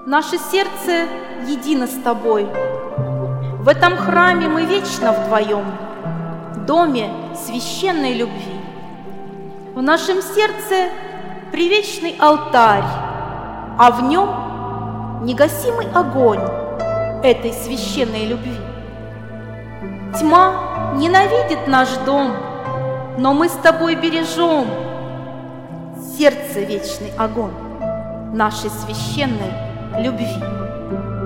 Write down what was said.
Наше сердце едино с Тобой. В этом храме мы вечно вдвоем, доме священной любви. В нашем сердце привечный алтарь, а в нем негасимый огонь этой священной любви. Тьма ненавидит наш дом, но мы с Тобой бережем сердце вечный огонь нашей священной любви.